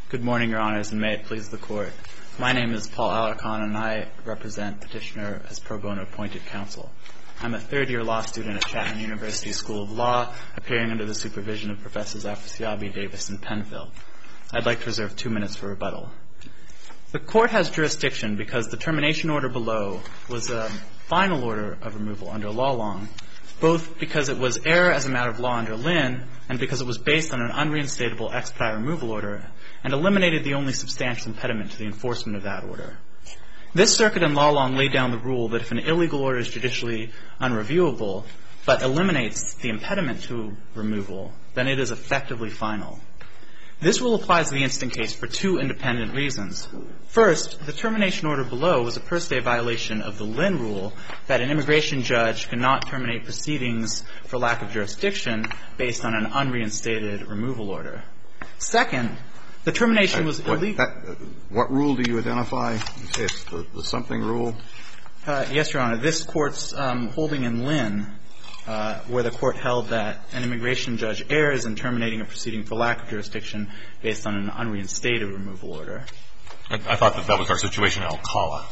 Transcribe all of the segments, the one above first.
Good morning, Your Honors, and may it please the Court. My name is Paul Alarcon, and I represent Petitioner as pro bono appointed counsel. I'm a third-year law student at Chapman University School of Law, appearing under the supervision of Professors Afrasiabi, Davis, and Penfield. I'd like to reserve 2 minutes for rebuttal. The Court has jurisdiction because the termination order below was a final order of removal under law long, both because it was error as a matter of law under Lynn and because it was based on an unreinstatable expedite removal order and eliminated the only substantial impediment to the enforcement of that order. This circuit in law long laid down the rule that if an illegal order is judicially unreviewable but eliminates the impediment to removal, then it is effectively final. This rule applies to the instant case for two independent reasons. First, the termination order below was a per se violation of the Lynn rule that an immigration judge cannot terminate proceedings for lack of jurisdiction based on an unreinstated removal order. Second, the termination was illegal. What rule do you identify? You say it's the something rule? Yes, Your Honor. This Court's holding in Lynn, where the Court held that an immigration judge errs in terminating a proceeding for lack of jurisdiction based on an unreinstated removal order. I thought that was our situation in Alcala.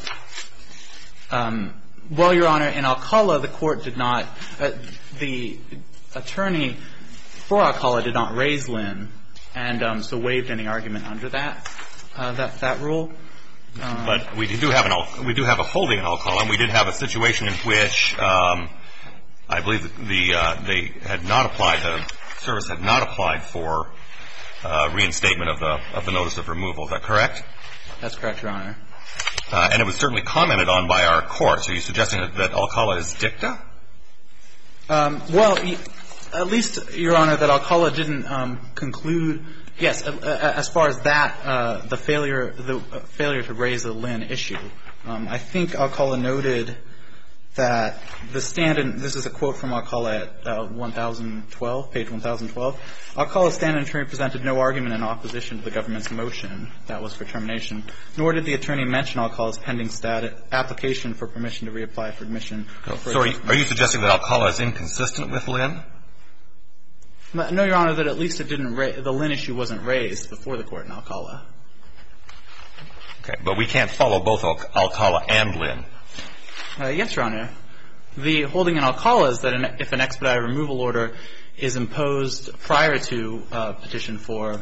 Well, Your Honor, in Alcala, the Court did not the attorney for Alcala did not raise Lynn and so waived any argument under that rule. But we do have a holding in Alcala, and we did have a situation in which I believe they had not applied, the service had not applied for reinstatement of the notice of removal. Is that correct? That's correct, Your Honor. And it was certainly commented on by our courts. Are you suggesting that Alcala is dicta? Well, at least, Your Honor, that Alcala didn't conclude. Yes, as far as that, the failure to raise the Lynn issue. I think Alcala noted that the stand-in, this is a quote from Alcala at 1012, page 1012. Alcala's stand-in attorney presented no argument in opposition to the government's motion that was for termination, nor did the attorney mention Alcala's pending application for permission to reapply for admission. So are you suggesting that Alcala is inconsistent with Lynn? No, Your Honor, that at least the Lynn issue wasn't raised before the Court in Alcala. Okay, but we can't follow both Alcala and Lynn. Yes, Your Honor. The holding in Alcala is that if an expedited removal order is imposed prior to a petition for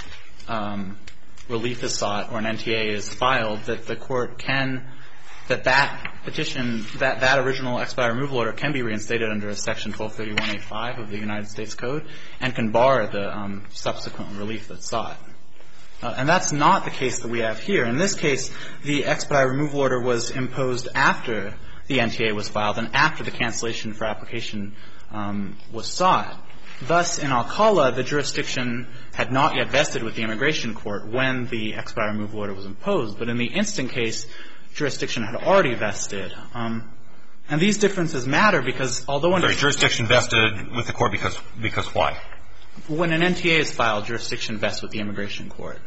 relief is sought or an NTA is filed, that the Court can, that petition, that original expedited removal order can be reinstated under Section 1231A5 of the United States Code and can bar the subsequent relief that's sought. And that's not the case that we have here. In this case, the expedited removal order was imposed after the NTA was filed and after the cancellation for application was sought. Thus, in Alcala, the jurisdiction had not yet vested with the immigration court when the expedited removal order was imposed. But in the instant case, jurisdiction had already vested. And these differences matter because although under jurisdiction vested with the court because why? When an NTA is filed, jurisdiction vests with the immigration court.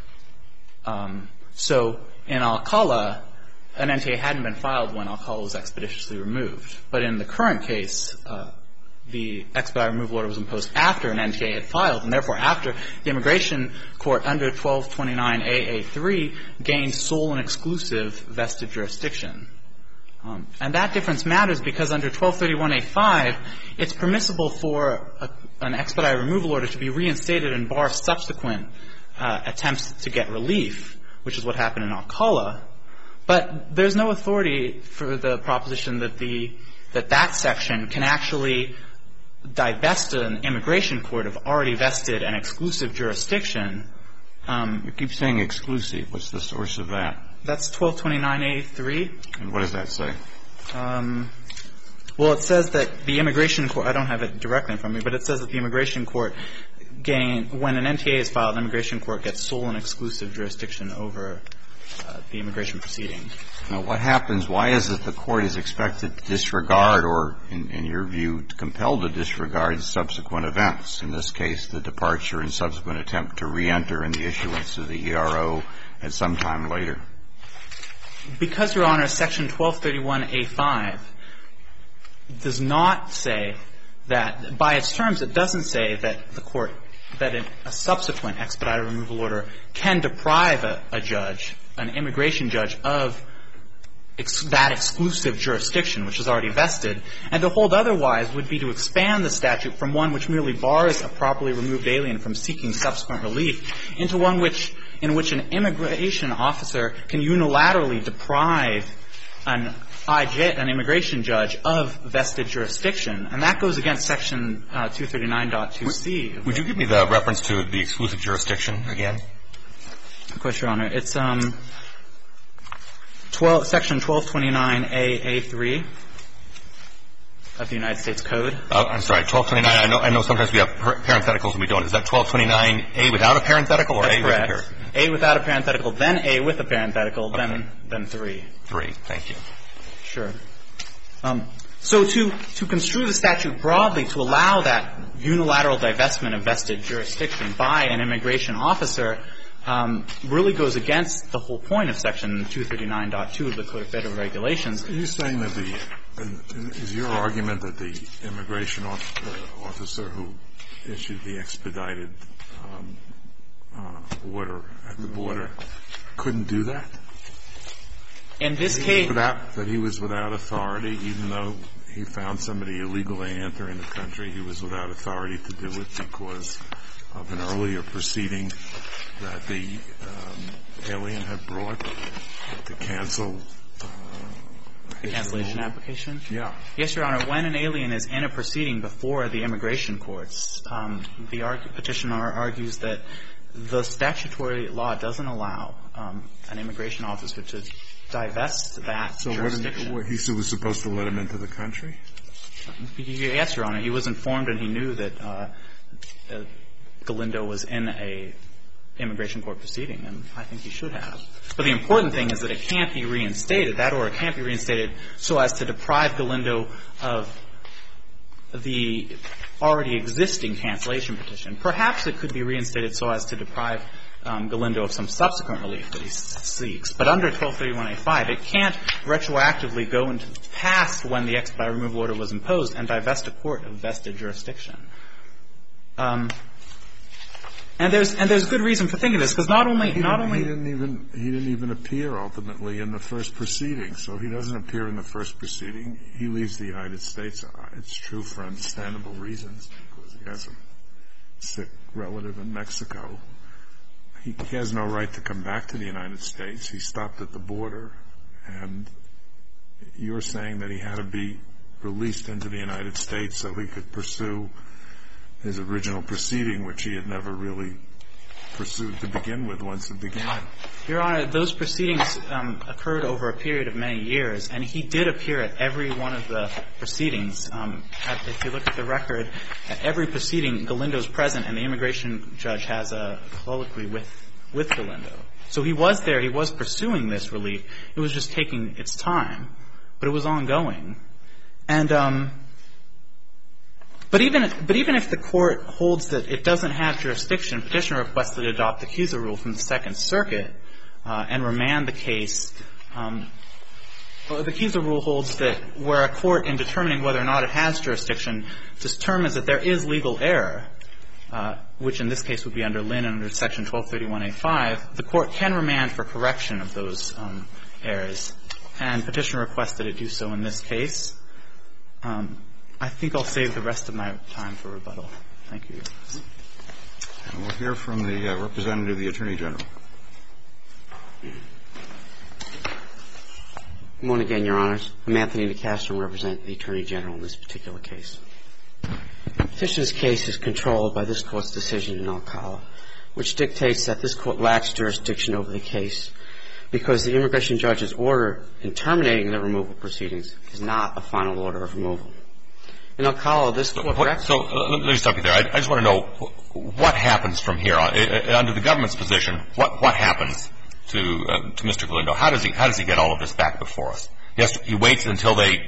So in Alcala, an NTA hadn't been filed when Alcala was expeditiously removed. But in the current case, the expedited removal order was imposed after an NTA had filed, and therefore after the immigration court under 1229AA3 gained sole and exclusive vested jurisdiction. And that difference matters because under 1231A5, it's permissible for an expedited removal order to be reinstated and bar subsequent attempts to get relief, which is what happened in Alcala. But there's no authority for the proposition that that section can actually divest an immigration court of already vested and exclusive jurisdiction. You keep saying exclusive. What's the source of that? That's 1229A3. And what does that say? Well, it says that the immigration court, I don't have it directly in front of me, but it says that the immigration court when an NTA is filed, the immigration court gets sole and exclusive jurisdiction over the immigration proceeding. Now, what happens, why is it the court is expected to disregard or, in your view, compelled to disregard subsequent events? In this case, the departure and subsequent attempt to reenter in the issuance of the ERO at some time later. Because, Your Honor, Section 1231A5 does not say that, by its terms, it doesn't say that the court a subsequent expedited removal order can deprive a judge, an immigration judge, of that exclusive jurisdiction, which is already vested. And to hold otherwise would be to expand the statute from one which merely bars a properly removed alien from seeking subsequent relief into one in which an immigration officer can unilaterally deprive an immigration judge of vested jurisdiction. And that goes against Section 239.2c. Would you give me the reference to the exclusive jurisdiction again? Of course, Your Honor. It's Section 1229A.A.3 of the United States Code. I'm sorry, 1229. I know sometimes we have parentheticals and we don't. Is that 1229A without a parenthetical or A with a parenthetical? A without a parenthetical, then A with a parenthetical, okay. then 3. 3. Thank you. Sure. So to construe the statute broadly to allow that unilateral divestment of vested jurisdiction by an immigration officer really goes against the whole point of Section 239.2 of the Code of Federal Regulations. Are you saying that is your argument that the immigration officer who issued the expedited order at the border couldn't do that? In this case, that he was without authority, even though he found somebody illegally entering the country, he was without authority to do it because of an earlier proceeding that the alien had brought to cancel his cancellation removal? Application? Yeah. Yes, Your Honor. When an alien is in a proceeding before the immigration courts, the petitioner argues that the statutory law doesn't allow an immigration officer to divest that jurisdiction. So he was supposed to let him into the country? Yes, Your Honor. He was informed and he knew that Galindo was in a immigration court proceeding, and I think he should have. But the important thing is that it can't be reinstated. That order can't be reinstated so as to deprive Galindo of the already existing cancellation petition. Perhaps it could be reinstated so as to deprive Galindo of some subsequent relief that he seeks. But under 1231A5, it can't retroactively go into past when the expedited removal order was imposed and divest a court of vested jurisdiction. And there's good reason for thinking this, because not only he didn't even appear ultimately in the first proceeding. So he doesn't appear in the first proceeding. He leaves the United States. It's true for understandable reasons, because he has a sick relative in Mexico. He has no right to come back to the United States. He stopped at the border, and you're saying that he had to be released into the United States so he could pursue his original proceeding, which he had never really pursued to begin with once it began. Your Honor, those proceedings occurred over a period of many years, and he did appear at every one of the proceedings. If you look at the record, at every proceeding, Galindo's present, and the immigration judge has a colloquy with Galindo. So he was there. He was pursuing this relief. It was just taking its time, but it was ongoing. And But even if the court holds that it doesn't have jurisdiction, petitioner requested to adopt the Kisa rule from the Second Circuit and remand the case. The Kisa rule holds that where a court, in determining whether or not it has jurisdiction, determines that there is legal error, which in this case would be under Lynn under Section 1231A5, the court can remand for correction of those errors. And petitioner requested it do so in this case. I think I'll save the rest of my time for rebuttal. Thank you. And we'll hear from the representative of the Attorney General. Good morning again, Your Honors. I'm Anthony DeCastro and represent the Attorney General in this particular case. Petitioner's case is controlled by this Court's decision in Alcala, which dictates that this Court lacks jurisdiction over the case because the immigration judge's order in terminating the removal proceedings is not a final order of removal. In Alcala, this Court So let me stop you there. I just want to know what happens from here. Under the government's position, what happens to Mr. Galindo? How does he get all of this back before us? He waits until they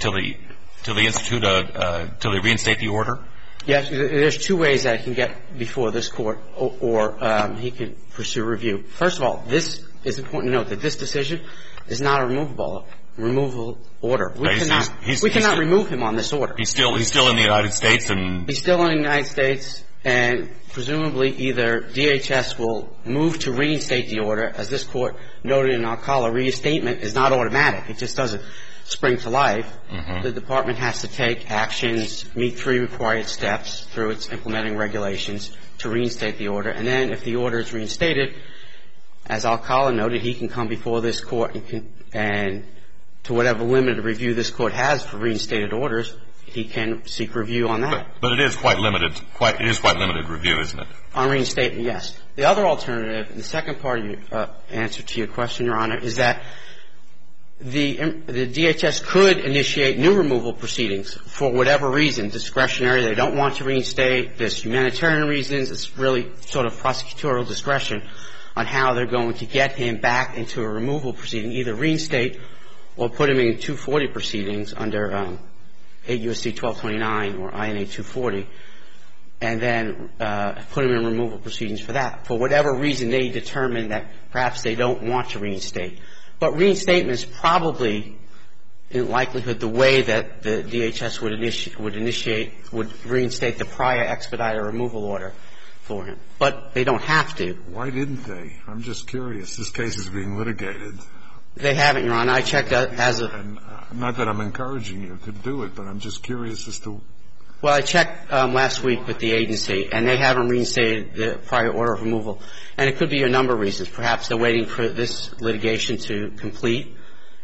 reinstate the order? Yes, there's two ways that he can get before this Court, or he can pursue review. First of all, this is important to note that this decision is not a removal order. We cannot remove him on this order. He's still in the United States, and he's still in the United States, And presumably either DHS will move to reinstate the order. As this Court noted in Alcala, reinstatement is not automatic. It just doesn't spring to life. The Department has to take actions, meet 3 required steps through its implementing regulations to reinstate the order. And then if the order is reinstated, as Alcala noted, he can come before this Court and to whatever limited review this Court has for reinstated orders, he can seek review on that. But it is quite limited. It is quite limited review, isn't it? On reinstatement, yes. The other alternative, and the second part of your answer to your question, Your Honor, is that the DHS could initiate new removal proceedings for whatever reason, discretionary. They don't want to reinstate. There's humanitarian reasons. It's really sort of prosecutorial discretion on how they're going to get him back into a removal proceeding, either reinstate or put him in 240 proceedings under 8 U.S.C. 1229 or INA 240, and then put him in removal proceedings for that. For whatever reason, they determine that perhaps they don't want to reinstate. But reinstatement is probably, in likelihood, the way that the DHS would reinstate the prior expedited removal order for him. But they don't have to. Why didn't they? I'm just curious. This case is being litigated. They haven't, Your Honor. I checked as of... And not that I'm encouraging you to do it, but I'm just curious as to... Well, I checked last week with the agency, and they haven't reinstated the prior order of removal. And it could be a number of reasons. Perhaps they're waiting for this litigation to complete,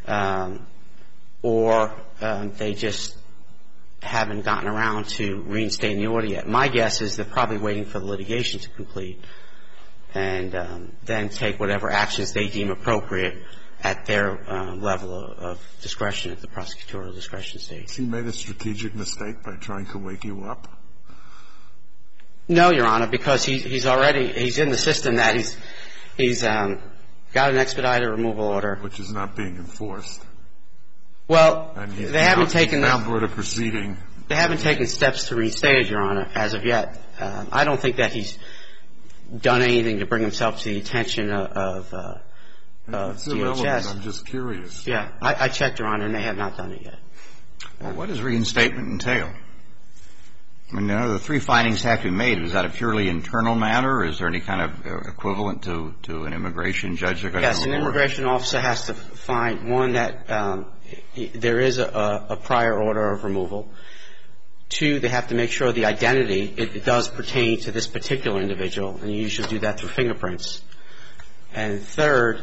or they just haven't gotten around to reinstating the order yet. My guess is they're probably waiting for the litigation to complete and then take whatever actions they deem appropriate at their level of discretion, at the prosecutorial discretion stage. Has he made a strategic mistake by trying to wake you up? No, Your Honor, because he's in the system that he's got an expedited removal order. Which is not being enforced. Well, and they haven't taken... now brought a proceeding. They haven't taken steps to reinstate it, Your Honor, as of yet. I don't think that he's done anything to bring himself to the attention of It's DHS. irrelevant. I'm just curious. Yeah. I checked, Your Honor, and they have not done it yet. Well, what does reinstatement entail? I mean, the 3 findings have to be made. Is that a purely internal matter, or is there any kind of equivalent to an immigration judge? Yes, an immigration officer has to find, one, that there is a prior order of removal. 2, they have to make sure the identity, it does pertain to this particular individual, and you usually do that through fingerprints. And 3rd,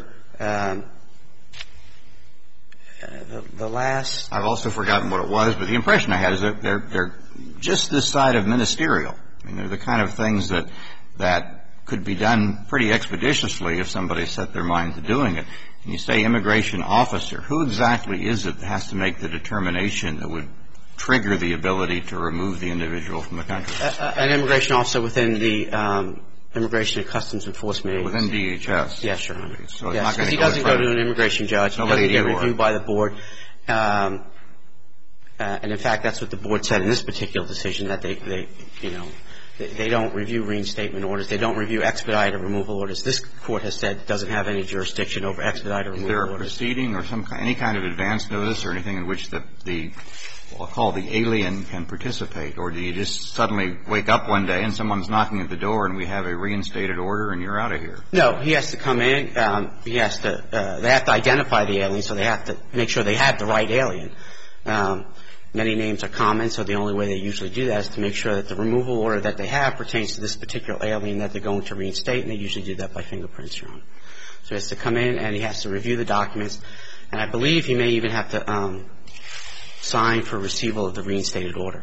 the last... I've also forgotten what it was, but the impression I had is that they're just this side of ministerial. I mean, they're the kind of things that could be done pretty expeditiously if somebody set their mind to doing it. And you say immigration officer. Who exactly is it that has to make the determination that would trigger the ability to remove the individual from the country? An immigration officer within the Immigration and Customs Enforcement Agency. Within DHS? Yes, Your Honor. So it's yes, not going to he doesn't go to an immigration judge. He doesn't get reviewed by the board. And in fact, that's what the board said in this particular decision, that they don't review reinstatement orders. They don't review expedited removal orders. This Court has said it doesn't have any jurisdiction over expedited removal orders. Is there a proceeding or any kind of advance notice or anything in which I'll call the alien can participate? Or do you just suddenly wake up one day and someone's knocking at the door and we have a reinstated order and you're out of here? No, he has to come in. They have to identify the alien, so they have to make sure they have the right alien. Many names are common, so the only way they usually do that is to make sure that the removal order that they have pertains to this particular alien that they're going to reinstate, and they usually do that by fingerprints, Your Honor. So he has to come in and he has to review the documents, and I believe he may even have to sign for receival of the reinstated order,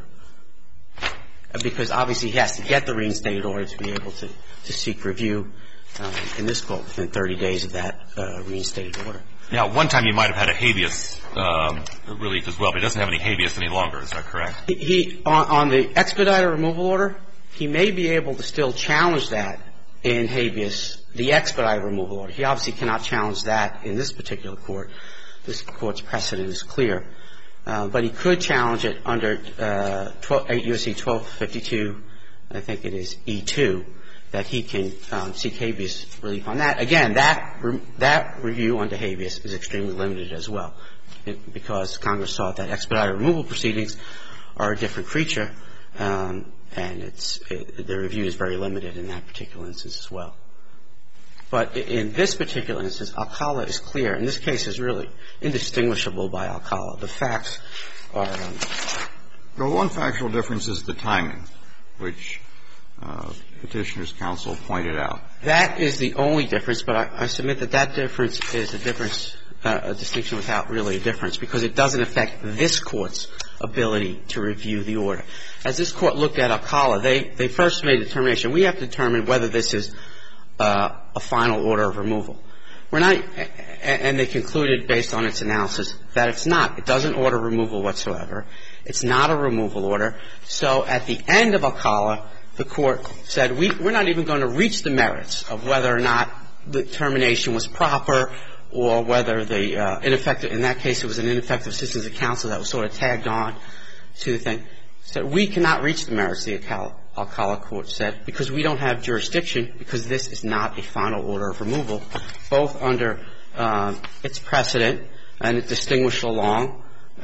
because obviously he has to get the reinstated order to be able to seek review in this Court within 30 days of that reinstated order. Now, one time you might have had a habeas relief as well, but he doesn't have any habeas any longer. Is that correct? On the expedited removal order, he may be able to still challenge that in habeas, the expedited removal order. He obviously cannot challenge that in this particular court. This Court's precedent is clear. But he could challenge it under 8 U.S.C. 1252, I think it is E2, that he can seek habeas relief on that. Again, that review under habeas is extremely limited as well, because Congress thought that expedited removal proceedings are a different creature, and and the review is very limited in that particular instance as well. But in this particular instance, Alcala is clear, and this case is really indistinguishable by Alcala. The facts are Well, one factual difference is the timing, which Petitioner's counsel pointed out. That is the only difference, but I submit that difference is a distinction without really a difference, because it doesn't affect this Court's ability to review the order. As this Court looked at Alcala, they first made a determination. We have to determine whether this is a final order of removal. We're not, and they concluded based on its analysis that it's not. It doesn't order removal whatsoever. It's not a removal order. So at the end of Alcala, the Court said, we're not even going to reach the merits of whether or not the termination was proper or whether the ineffective, in that case it was an ineffective assistance of counsel that was sort of tagged on to the thing. So we cannot reach the merits, the Alcala Court said, because we don't have jurisdiction, because this is not a final order of removal, both under its precedent and it distinguished along,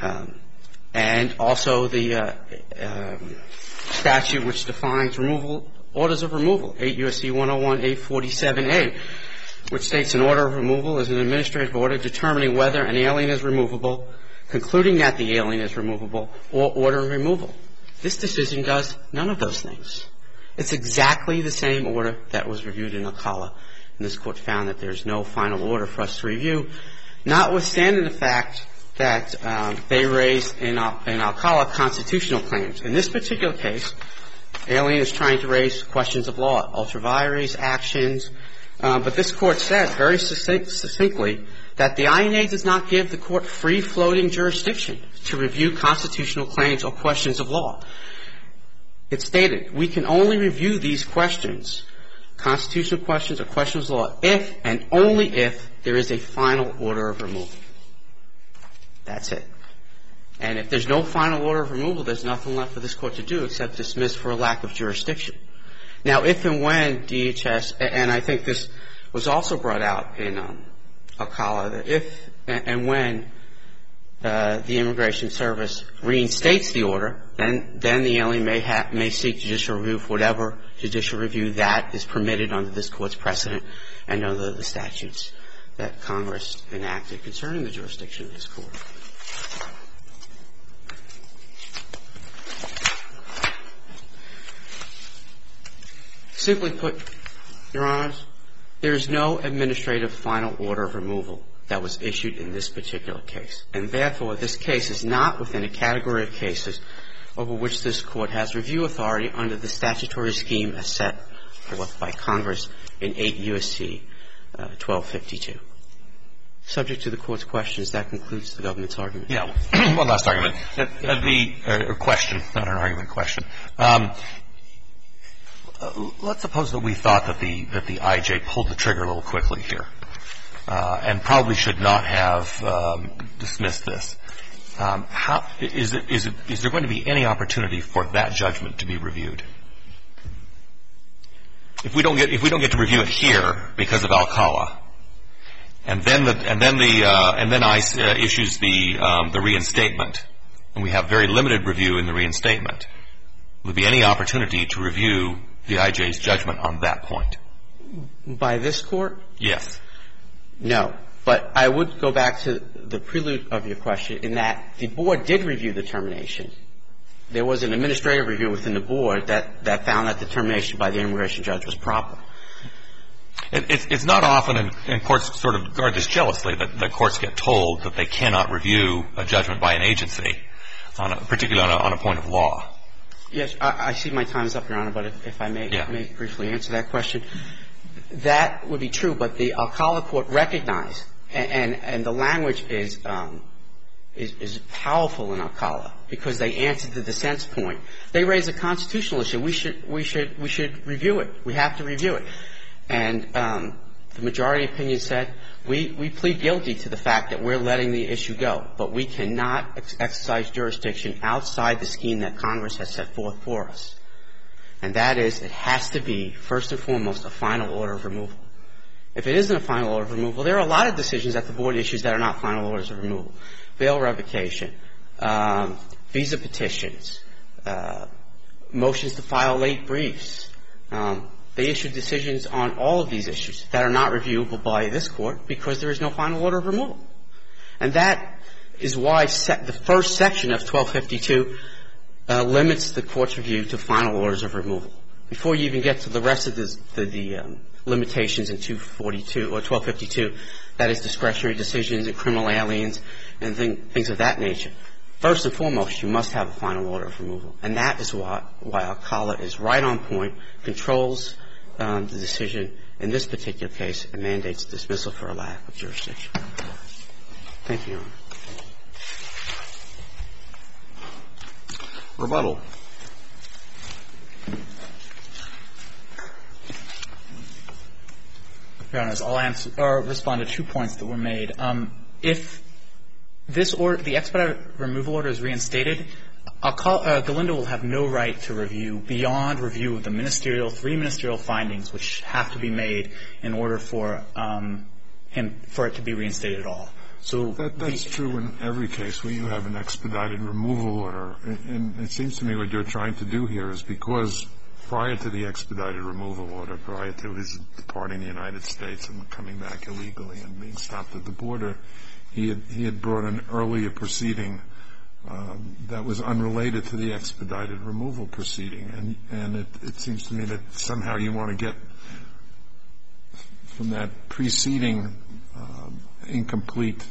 and also the statute which defines removal, orders of removal, 8 U.S.C. 101-847A, which states an order of removal is an administrative order determining whether an alien is removable, concluding that the alien is removable, or ordering removal. This decision does none of those things. It's exactly the same order that was reviewed in Alcala, and this Court found that there's no final order for us to review, notwithstanding the fact that they raised in Alcala constitutional claims. In this particular case, alien is trying to raise questions of law, ultra vires, actions, but this Court said very succinctly that the INA does not give the Court free-floating jurisdiction to review constitutional claims or questions of law. It stated, we can only review these questions, constitutional questions or questions of law, if and only if there is a final order of removal. That's it. And if there's no final order of removal, there's nothing left for this Court to do except dismiss for a lack of jurisdiction. Now, if and when DHS, and I think this was also brought out in Alcala, that if and when the Immigration Service reinstates the order, then the alien may seek judicial review for whatever judicial review that is permitted under this Court's precedent and under the statutes that Congress enacted concerning the jurisdiction of this Court. Simply put, Your Honors, there is no administrative final order of removal that was issued in this particular case. And therefore, this case is not within a category of cases over which this Court has review authority under the statutory scheme as set forth by Congress in 8 U.S.C. 1252. Subject to the Court's questions, that concludes the government's argument. Yeah. One last argument. Question, not an argument, question. Let's suppose that we thought that the IJ pulled the trigger a little quickly here and probably should not have dismissed this. Is there going to be any opportunity for that judgment to be reviewed? If we don't get to review it here because of Alcala, and then ICE issues the reinstatement, and we have very limited review in the reinstatement, will there be any opportunity to review the IJ's judgment on that point? By this Court? Yes. No. But I would go back to the prelude of your question in that the Board did review the termination. There was an administrative review within the Board that found that the termination by the immigration judge was proper. It's not often, and courts sort of guard this jealously, that courts get told that they cannot review a judgment by an agency, particularly on a point of law. Yes, I see my time is up, Your Honor, but if I may briefly answer that question. That would be true, but the Alcala Court recognized, and the language is powerful in Alcala because they answered the dissent's point. They raised a constitutional issue. We should review it. We have to review it. And the majority opinion said we plead guilty to the fact that we're letting the issue go, but we cannot exercise jurisdiction outside the scheme that Congress has set forth for us. And that is, it has to be, first and foremost, a final order of removal. If it isn't a final order of removal, there are a lot of decisions that the Board issues that are not final orders of removal. Bail revocation, visa petitions, motions to file late briefs. They issued decisions on all of these issues that are not reviewable by this Court because there is no final order of removal. And that is why the first section of 1252 limits the Court's review to final orders of removal. Before you even get to the rest of the limitations in 242 or 1252, that is discretionary decisions and criminal aliens and things of that nature. First and foremost, you must have a final order of removal. And that is why Alcala is right on point, controls the decision in this particular case, and mandates dismissal for a lack of jurisdiction. Thank you, Your Honor. Rebuttal. Your Honors, I'll respond to 2 points that were made. If this order, the expedited removal order, is reinstated, Galindo will have no right to review beyond review of the three ministerial findings which have to be made in order for it to be reinstated at all. So that's true in every case where you have an expedited removal order. And it seems to me what you're trying to do here is because prior to the expedited removal order, prior to his departing the United States and coming back illegally and being stopped at the border, he had brought an earlier proceeding that was unrelated to the expedited removal proceeding. And it seems to me that somehow you want to get from that preceding incomplete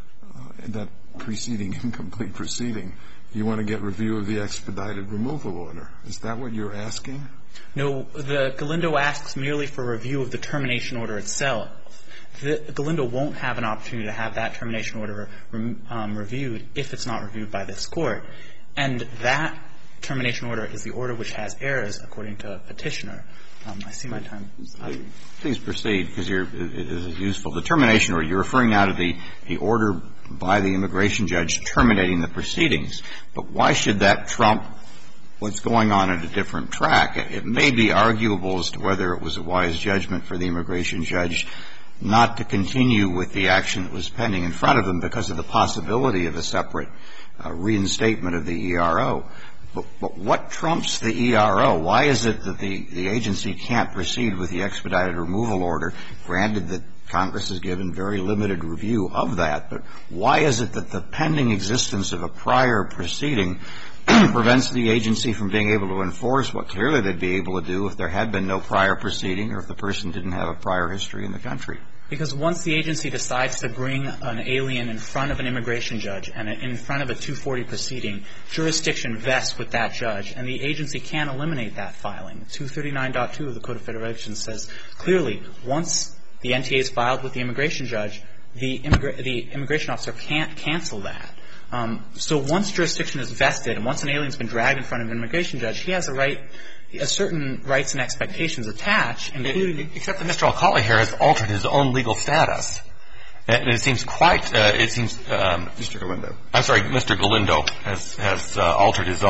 proceeding, you want to get review of the expedited removal order. Is that what you're asking? No, the Galindo asks merely for review of the termination order itself. Galindo won't have an opportunity to have that termination order reviewed if it's not reviewed by this Court. And that termination order is the order which has errors, according to Petitioner. I see my time. Please proceed, because it is useful. The termination order, you're referring now to the order by the immigration judge terminating the proceedings. But why should that trump what's going on at a different track? It may be arguable as to whether it was a wise judgment for the immigration judge not to continue with the action that was pending in front of them because of the possibility of a separate reinstatement of the ERO. But what trumps the ERO? Why is it that the agency can't proceed with the expedited removal order, granted that Congress has given very limited review of that? But why is it that the pending existence of a prior proceeding prevents the agency from being able to enforce what clearly they'd be able to do if there had been no prior proceeding or if the person didn't have a prior history in the country? Because once the agency decides to bring an alien in front of an immigration judge and in front of a 240 proceeding, jurisdiction vests with that judge, and the agency can't eliminate that filing. 239.2 of the Code of Federal Regulations says clearly once the NTA is filed with the immigration judge, the immigration officer can't cancel that. So once jurisdiction is vested and once an alien's been dragged in front of an immigration judge, he has certain rights and expectations attached, including... Except that Mr. Alcala here has altered his own legal status. And it seems Mr. Galindo. I'm sorry, Mr. Galindo has altered his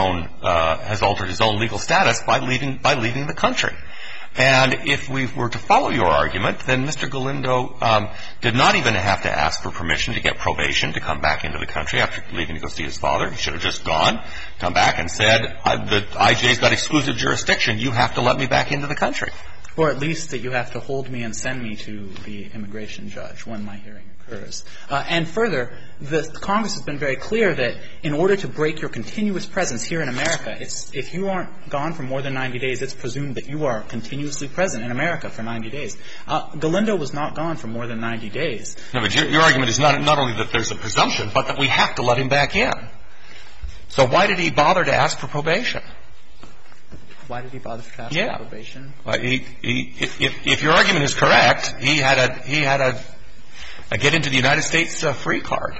own legal status by leaving the country. And if we were to follow your argument, then Mr. Galindo did not even have to ask for permission to get probation to come back into the country after leaving to go see his father. He should have just gone, come back and said, the IJ's got exclusive jurisdiction. You have to let me back into the country. Or at least that you have to hold me and send me to the immigration judge when my hearing occurs. And further, the Congress has been very clear that in order to break your continuous presence here in America, if you aren't gone for more than 90 days, it's presumed that you are continuously present in America for 90 days. Galindo was not gone for more than 90 days. No, but your argument is not only that there's a presumption, but that we have to let him back in. So why did he bother to ask for probation? Why did he bother to ask for probation? If your argument is correct, he had a get into the United States free card.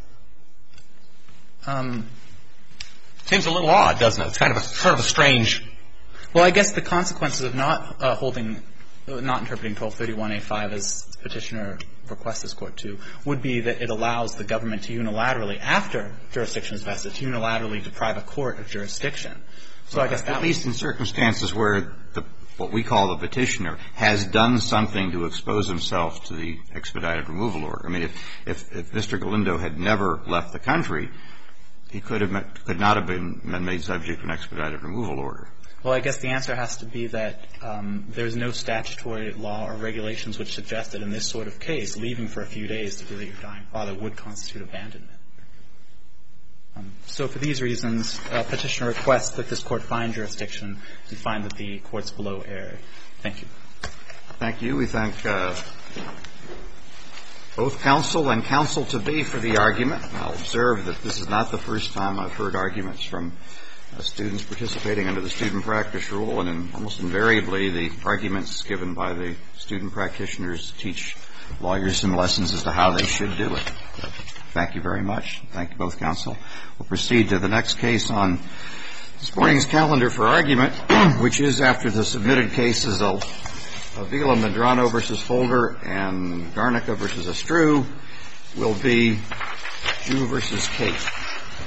Seems a little odd, doesn't it? It's kind of a strange. Well, I guess the consequences of not interpreting 1231A5 as Petitioner requests this Court to would be that it allows the government to unilaterally, after jurisdiction is vested, to unilaterally deprive a court of jurisdiction. So I guess that at least in circumstances where what we call the petitioner has done something to expose himself to the expedited removal order. I mean, if Mr. Galindo had never left the country, he could not have been made subject to an expedited removal order. Well, I guess the answer has to be that there's no statutory law or regulations which suggest that in this sort of case, leaving for a few days to visit your dying father would constitute abandonment. So for these reasons, Petitioner requests that this Court find jurisdiction and find that the courts below err. Thank you. Thank you. We thank both counsel and counsel-to-be for the argument. I'll observe that this is not the first time I've heard arguments from students participating under the student practice rule, and almost invariably the arguments given by the student practitioners teach lawyers some lessons as to how they should do it. Thank you very much. Thank you, both counsel. We'll proceed to the next case on this morning's calendar for argument, which is after the submitted cases of Avila Medrano v. Folger and Garnica v. Estrue, will be Jew v. Cate.